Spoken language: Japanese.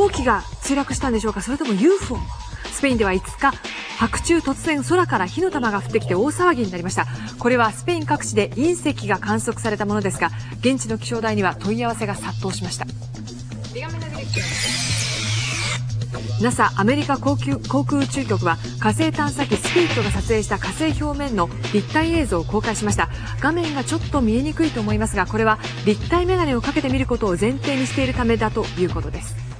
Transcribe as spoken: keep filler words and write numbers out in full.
飛行機が墜落したんでしょうか、それとも ユーフォー。スペインではいつか白昼突然空から火の玉が降ってきて大騒ぎになりました。これはスペイン各地で隕石が観測されたものですが、現地の気象台には問い合わせが殺到しました。 ナサ アメリカ航空航空宇宙局は火星探査機スピリットが撮影した火星表面の立体映像を公開しました。画面がちょっと見えにくいと思いますが、これは立体メガネをかけてみることを前提にしているためだということです。